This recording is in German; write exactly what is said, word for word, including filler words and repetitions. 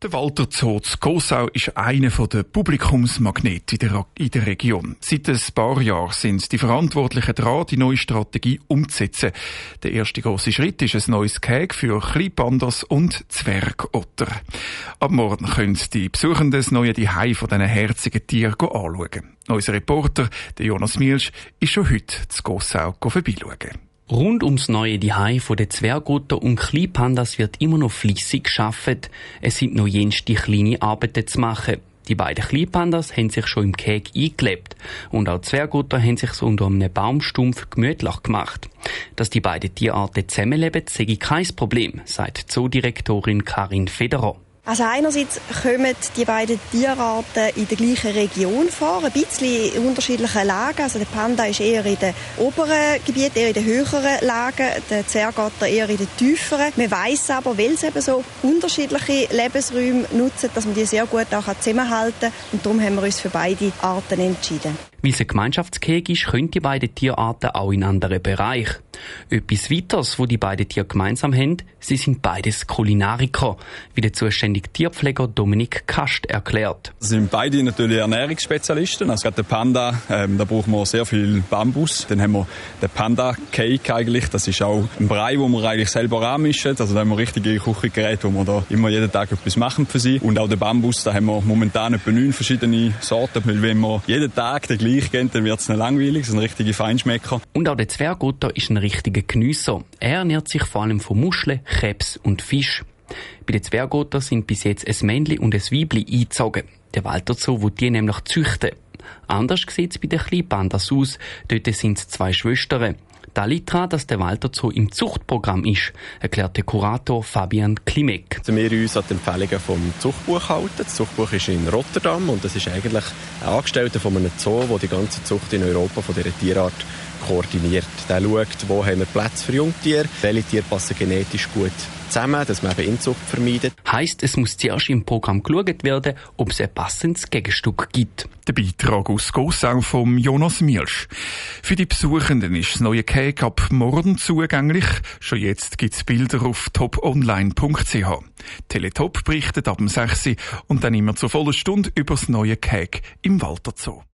Der Walter Zoo zu Gossau ist einer der Publikumsmagnete in der, in der Region. Seit ein paar Jahren sind die Verantwortlichen dran, die neue Strategie umzusetzen. Der erste grosse Schritt ist ein neues Gehege für Kleinpandas und Zwergotter. Ab morgen können die Besuchenden das neue Zuhause von diesen herzigen Tieren anschauen. Unser Reporter, der Jonas Mielsch, ist schon heute zu Gossau vorbeischauen. Rund ums neue Zuhause der Zwergotter und Kleinpandas wird immer noch fleissig gearbeitet. Es sind noch jenste kleine Arbeiten zu machen. Die beiden Kleinpandas haben sich schon im Gehege eingelebt. Und auch die Zwergotter haben sich so unter einem Baumstumpf gemütlich gemacht. Dass die beiden Tierarten zusammenleben, sei kein Problem, sagt Zoodirektorin Karin Federer. Also einerseits kommen die beiden Tierarten in der gleichen Region vor, ein bisschen in unterschiedlichen Lagen. Also der Panda ist eher in den oberen Gebieten, eher in den höheren Lagen, der Zwergotter eher in den tieferen. Man weiss aber, weil sie eben so unterschiedliche Lebensräume nutzen, dass man die sehr gut auch zusammenhalten kann. Und darum haben wir uns für beide Arten entschieden. Weil es ein Gemeinschaftsgehege ist, können die beiden Tierarten auch in anderen Bereichen. Etwas weiteres, was die beiden Tiere gemeinsam haben, sie sind beides Kulinariker, wie der zuständige Tierpfleger Dominik Kast erklärt. Sie sind beide natürlich Ernährungsspezialisten. Also gerade der Panda, ähm, da braucht man sehr viel Bambus. Dann haben wir den Panda Cake eigentlich. Das ist auch ein Brei, den wir eigentlich selber anmischen. Also da haben wir richtige Küchengeräte, wo wir da immer jeden Tag etwas machen für sie. Und auch den Bambus, da haben wir momentan etwa neun verschiedene Sorten. Weil wenn wir jeden Tag den gleichen geben, dann wird es nicht langweilig. Das sind richtige Feinschmecker. Und auch der Zwergotter ist ein richtiger Geniesser. Er ernährt sich vor allem von Muscheln, Krebs und Fisch. Bei den Zwergotter sind bis jetzt ein Männchen und ein Weibchen eingezogen. Der Walter Zoo will die nämlich züchten. Anders sieht es bei den Kleinpandas aus. Dort sind es zwei Schwestern. Das liegt daran, dass der Walter Zoo im Zuchtprogramm ist, erklärt der Kurator Fabian Klimek. Also wir uns an die Empfehlungen vom Zuchtbuch halten. Das Zuchtbuch ist in Rotterdam und das ist eigentlich ein Angestellter von einem Zoo, der die ganze Zucht in Europa von dieser Tierart koordiniert. Der schaut, wo haben wir Platz für Jungtiere, welche Tiere passen genetisch gut zusammen, dass man eben Inzucht vermeidet. Heisst, es muss zuerst im Programm geschaut werden, ob es ein passendes Gegenstück gibt. Der Beitrag aus Gossau von Jonas Mielsch. Für die Besuchenden ist das neue Gehege ab morgen zugänglich. Schon jetzt gibt es Bilder auf top online punkt c h. Teletop berichtet ab dem sechs Uhr und dann immer zur vollen Stunde über das neue Gehege im Walter Zoo.